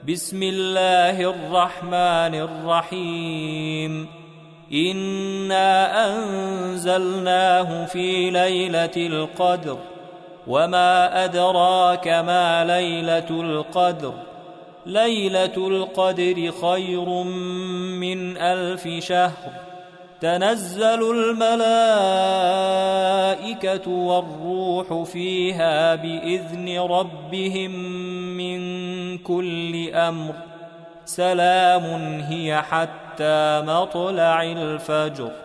بسم الله الرحمن الرحيم إنا أنزلناه في ليلة القدر وما أدراك ما ليلة القدر ليلة القدر خير من 1000 شهر تنزل الملائكة والروح فيها بإذن ربهم من كل أمر سلام هي حتى مطلع الفجر.